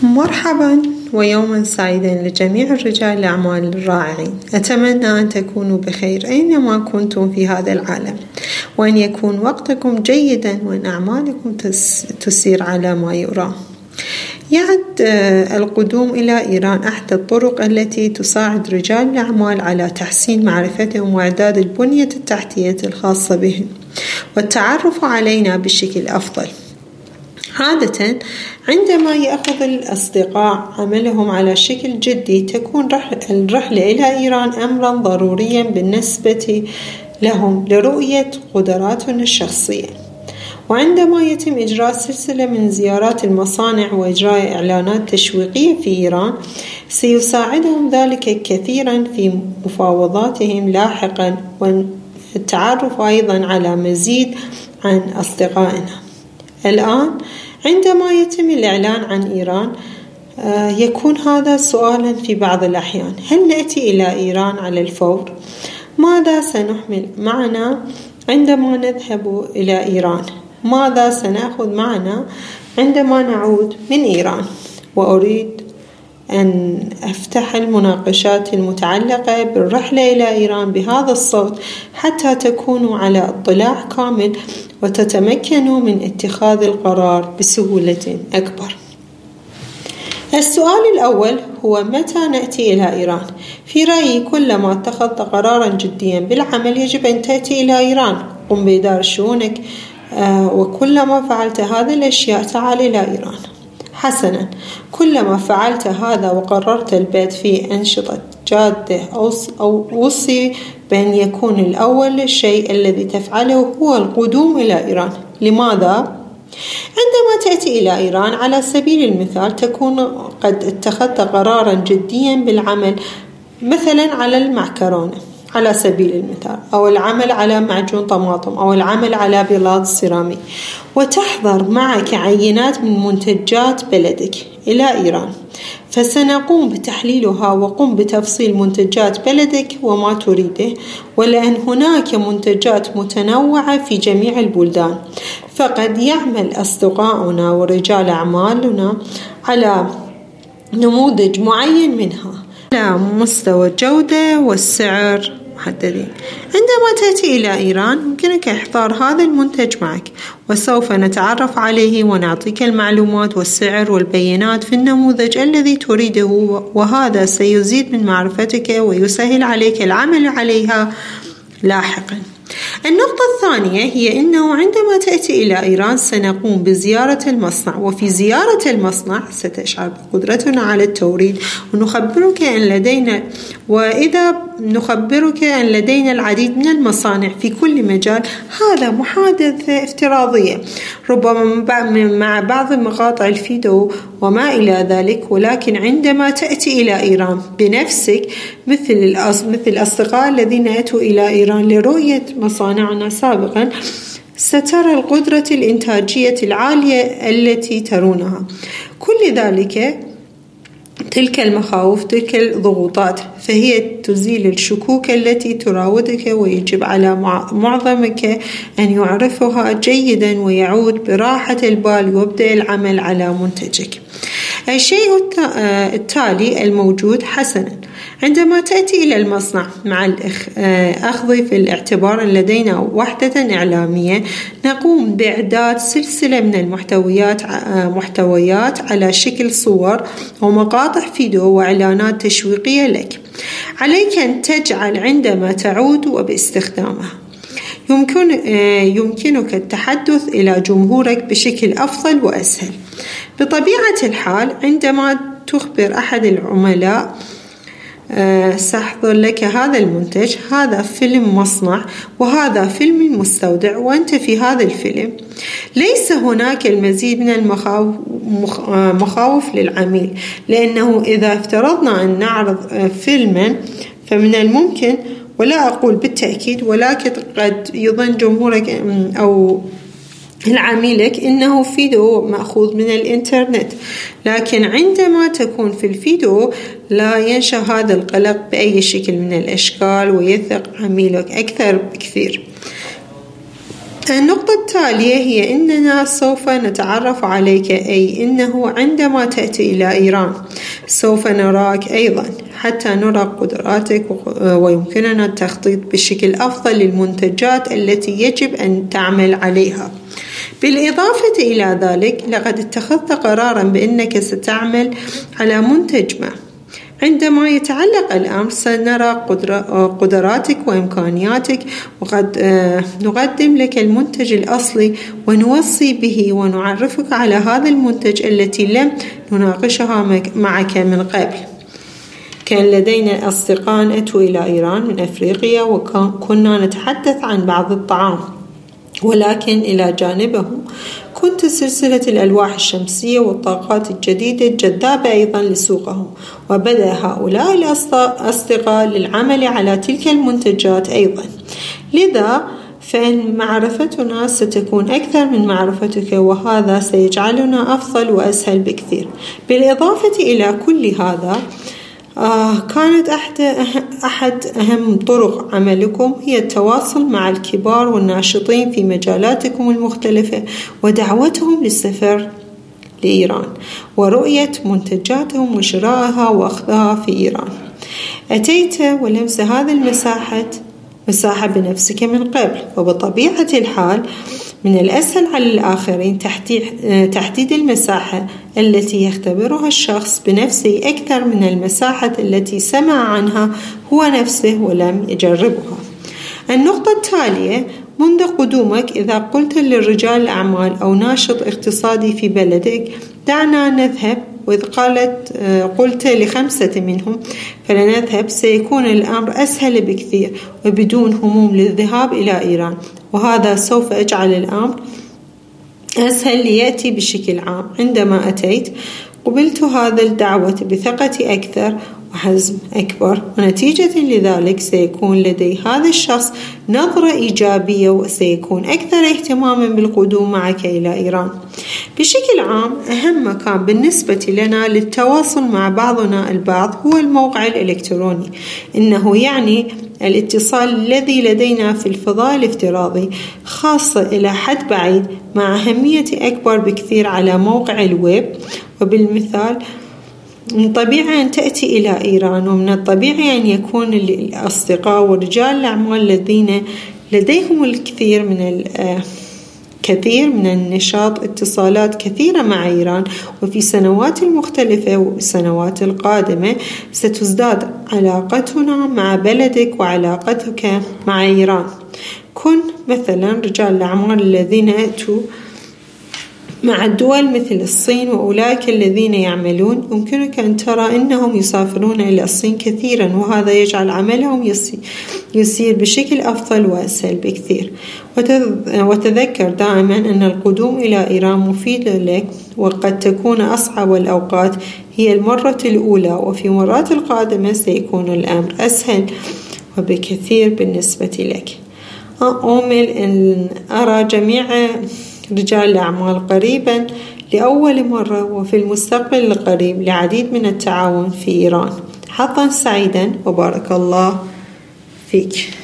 مرحبا ويوما سعيدا لجميع الرجال الأعمال الرائعين. أتمنى أن تكونوا بخير أينما كنتم في هذا العالم، وأن يكون وقتكم جيدا، وأن أعمالكم تسير على ما يرام. يعد القدوم إلى إيران أحد الطرق التي تساعد رجال الأعمال على تحسين معرفتهم وإعداد البنية التحتية الخاصة بهم والتعرف علينا بشكل أفضل. عادة عندما يأخذ الأصدقاء عملهم على شكل جدي، تكون الرحلة إلى إيران أمرا ضروريا بالنسبة لهم لرؤية قدراتهم الشخصية. وعندما يتم إجراء سلسلة من زيارات المصانع وإجراء إعلانات تشويقية في إيران، سيساعدهم ذلك كثيرا في مفاوضاتهم لاحقا، والتعرف أيضا على مزيد عن أصدقائنا. الآن عندما يتم الإعلان عن إيران، يكون هذا سؤالا في بعض الأحيان: هل نأتي إلى إيران على الفور؟ ماذا سنحمل معنا عندما نذهب إلى إيران؟ ماذا سنأخذ معنا عندما نعود من إيران؟ وأريد أن أفتح المناقشات المتعلقة بالرحلة إلى إيران بهذا الصوت حتى تكونوا على اطلاع كامل وتتمكنوا من اتخاذ القرار بسهولة أكبر. السؤال الأول هو: متى نأتي إلى إيران؟ في رأيي كلما اتخذت قرارا جديا بالعمل يجب أن تأتي إلى إيران. قم بإدارة شؤونك، وكلما فعلت هذه الأشياء تعال إلى إيران. حسنا، كلما فعلت هذا وقررت البدء في أنشطة جادة أو وصي بأن يكون الأول شيء الذي تفعله هو القدوم إلى إيران. لماذا؟ عندما تأتي إلى إيران على سبيل المثال، تكون قد اتخذت قرارا جديا بالعمل مثلا على المعكرونة على سبيل المثال، أو العمل على معجون طماطم، أو العمل على بلاط سيراميك، وتحضر معك عينات من منتجات بلدك إلى إيران. فسنقوم بتحليلها وقم بتفصيل منتجات بلدك وما تريده، ولأن هناك منتجات متنوعة في جميع البلدان، فقد يعمل أصدقاؤنا ورجال أعمالنا على نموذج معين منها على مستوى الجودة والسعر محددين. عندما تأتي إلى إيران يمكنك إحضار هذا المنتج معك، وسوف نتعرف عليه ونعطيك المعلومات والسعر والبيانات في النموذج الذي تريده، وهذا سيزيد من معرفتك ويسهل عليك العمل عليها لاحقا. النقطة الثانية هي أنه عندما تأتي إلى إيران سنقوم بزيارة المصنع، وفي زيارة المصنع ستشعر بقدرتنا على التوريد، وإذا نخبرك أن لدينا العديد من المصانع في كل مجال. هذا محادثة افتراضية ربما مع بعض مقاطع الفيديو وما إلى ذلك، ولكن عندما تأتي إلى إيران بنفسك مثل الأصدقاء الذين أتوا إلى إيران لرؤية مصانعنا سابقا، سترى القدرة الإنتاجية العالية التي ترونها. كل ذلك، تلك المخاوف، تلك الضغوطات، فهي تزيل الشكوك التي تراودك، ويجب على معظمك أن يعرفها جيدا ويعود براحة البال ويبدأ العمل على منتجك. الشيء التالي الموجود: حسنا، عندما تأتي إلى المصنع مع الأخذ في الاعتبار أن لدينا وحدة إعلامية، نقوم بإعداد سلسلة من المحتويات على شكل صور ومقاطع فيديو وإعلانات تشويقية لك. عليك أن تجعل عندما تعود وباستخدامها يمكنك التحدث إلى جمهورك بشكل أفضل وأسهل. بطبيعة الحال، عندما تخبر أحد العملاء سأحضر لك هذا المنتج، هذا فيلم مصنع وهذا فيلم المستودع، وأنت في هذا الفيلم، ليس هناك المزيد من المخاوف للعميل، لأنه إذا افترضنا أن نعرض فيلما فمن الممكن، ولا أقول بالتأكيد ولكن قد يظن جمهورك أو العميلك إنه فيديو مأخوذ من الإنترنت، لكن عندما تكون في الفيديو لا ينشأ هذا القلق بأي شكل من الأشكال، ويثق عميلك أكثر بكثير. النقطة التالية هي أننا سوف نتعرف عليك، أي أنه عندما تأتي إلى إيران سوف نراك أيضا حتى نرى قدراتك، ويمكننا التخطيط بشكل أفضل للمنتجات التي يجب أن تعمل عليها. بالإضافة إلى ذلك لقد اتخذت قرارا بأنك ستعمل على منتج ما. عندما يتعلق الأمر سنرى قدراتك وإمكانياتك، وقد نقدم لك المنتج الأصلي ونوصي به ونعرفك على هذا المنتج التي لم نناقشها معك من قبل. كان لدينا أصدقاء أتوا إلى إيران من أفريقيا، وكنا نتحدث عن بعض الطعام، ولكن إلى جانبه كنت سلسلة الألواح الشمسية والطاقات الجديدة جذابة أيضا لسوقهم، وبدأ هؤلاء الأصدقاء للعمل على تلك المنتجات أيضا. لذا فإن معرفتنا ستكون أكثر من معرفتك، وهذا سيجعلنا أفضل وأسهل بكثير. بالإضافة إلى كل هذا كانت أحد أهم طرق عملكم هي التواصل مع الكبار والناشطين في مجالاتكم المختلفة، ودعوتهم للسفر لإيران ورؤية منتجاتهم وشرائها وأخذها في إيران. أتيت ولمس هذه مساحة بنفسك من قبل، وبطبيعة الحال من الأسهل على الآخرين تحديد المساحة التي يختبرها الشخص بنفسه أكثر من المساحة التي سمع عنها هو نفسه ولم يجربها. النقطة التالية: منذ قدومك إذا قلت للرجال الأعمال أو ناشط اقتصادي في بلدك دعنا نذهب، وإذ قلت ل5 منهم فلنذهب، سيكون الأمر أسهل بكثير وبدون هموم للذهاب إلى إيران، وهذا سوف يجعل الأمر أسهل ليأتي بشكل عام. عندما أتيت قبلت هذا الدعوة بثقة أكثر وحزم أكبر، ونتيجة لذلك سيكون لدي هذا الشخص نظرة إيجابية، وسيكون أكثر اهتماما بالقدوم معك إلى إيران. بشكل عام أهم مكان بالنسبة لنا للتواصل مع بعضنا البعض هو الموقع الإلكتروني، إنه يعني الاتصال الذي لدينا في الفضاء الافتراضي، خاصة إلى حد بعيد، مع أهمية أكبر بكثير على موقع الويب. وبالمثال من الطبيعي أن تأتي إلى إيران، ومن الطبيعي أن يكون الأصدقاء ورجال الأعمال الذين لديهم الكثير من النشاط اتصالات كثيرة مع إيران، وفي سنوات المختلفة والسنوات القادمة ستزداد علاقتنا مع بلدك وعلاقتك مع إيران. كن مثلا رجال الأعمال الذين أتوا مع الدول مثل الصين وأولئك الذين يعملون، يمكنك أن ترى أنهم يسافرون إلى الصين كثيرا، وهذا يجعل عملهم يسير بشكل أفضل وأسهل بكثير. وتذكر دائما أن القدوم إلى إيران مفيد لك، وقد تكون أصعب الأوقات هي المرة الأولى، وفي مرات القادمة سيكون الأمر أسهل وبكثير بالنسبة لك. أؤمل أن أرى جميع رجال الأعمال قريبا لأول مرة، وفي المستقبل القريب لعديد من التعاون في إيران. حظا سعيدا وبارك الله فيك.